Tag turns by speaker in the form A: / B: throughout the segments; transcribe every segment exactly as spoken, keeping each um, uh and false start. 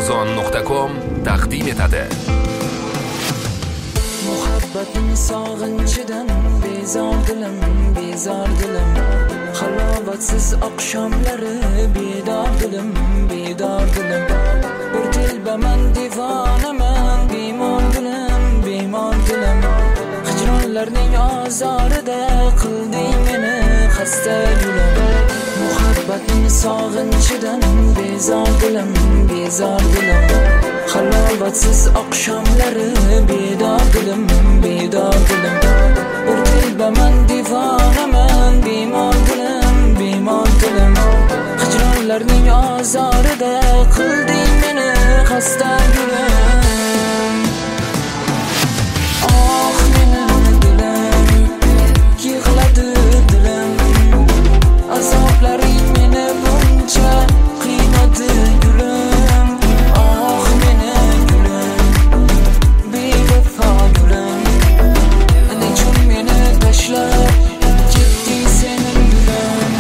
A: ozon nuqta com taqdim etadi.
B: Muhabbatin sog'inchidan bezor dilim, bezor dilim. Halovatsiz oqshomlari bedor dilim, bedor dilim. Bir telbaman divonaman, bemor dilim, bemor dilim. Hijronlarning azorida qilding meni xasta gulim. Muhabbatin sog'inchidan bezor dilim, bezor dilim. Halovatsiz oqshomlari bedor dilim, bedor dilim. Bir telbaman divonaman, bemor dilim, bemor dilim. Hijronlarning azorida qilding meni xasta gulim. Oh mening dilim, yig'ladi dilim. Azoblaring meni buncha qiynadi gulim. Oh mening gulim, bevafo gulim. Nechun meni tashlab ketding sening gulim.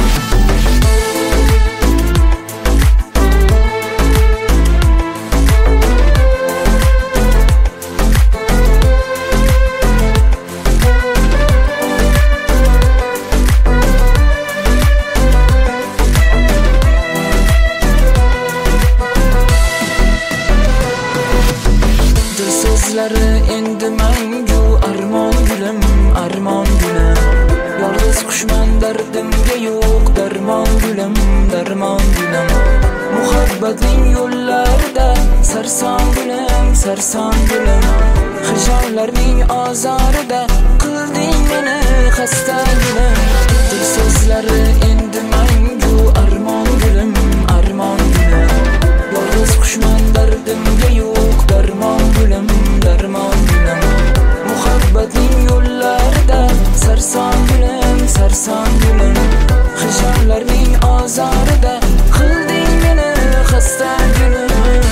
B: Sizlari endi mangu armon gulim, armon gulim. Yolg'iz qushman dardimga yo'q darmon gulim, darmon gulim. Muhabbatning yo'llarida sarson gulim, sarson gulim. Hijronlarning azorida qilding meni xasta gulim. Dil so'zlari endi mangu armon gulim, armon gulim. Yolg'iz qushman dardimga yo'q darmon gulim, darmon gulim. Muhabbatning yo'llarida sarson gulim, sarson gulim. Hijronlarning azorida qilding meni xasta gulim.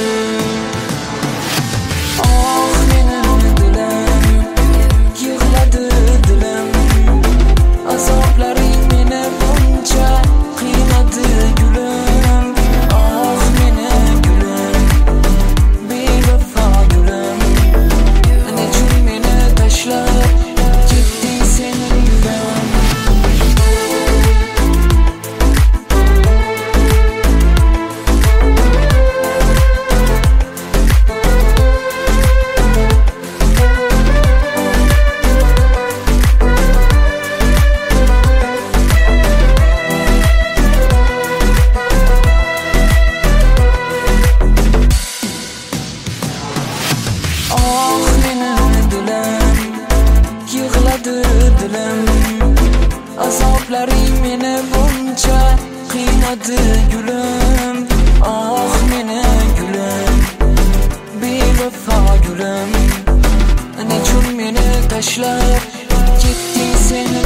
B: Oh mening dilim, yig'ladi dilim. Azoblaring meni buncha qiynadi gulim. Oh mening gulim, bevafo gulim. Nechun meni tashlab ketding sening gulim. Oh mening dilim, yig'ladi dilim. Azoblaring meni buncha qiynadi gulim. Oh mening gulim, bevafo gulim. Nechun meni tashlab ketding sen